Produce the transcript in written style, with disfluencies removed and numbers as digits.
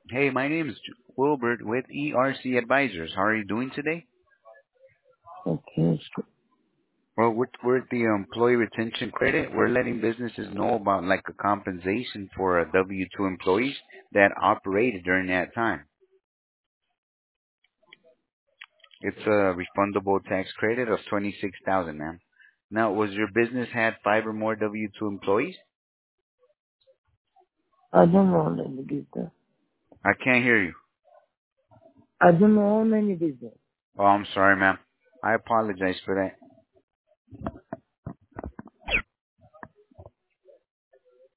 Hey, my name is Wilbert with ERC Advisors. How are you doing today? Okay. Well, with the employee retention credit, we're letting businesses know about like a compensation for a W-2 employees that operated during that time. It's a refundable tax credit of 26,000, ma'am. Now, was your business had five or more W-2 employees? I don't own any business. I can't hear you. I don't own any business. Oh, I'm sorry, ma'am. I apologize for that.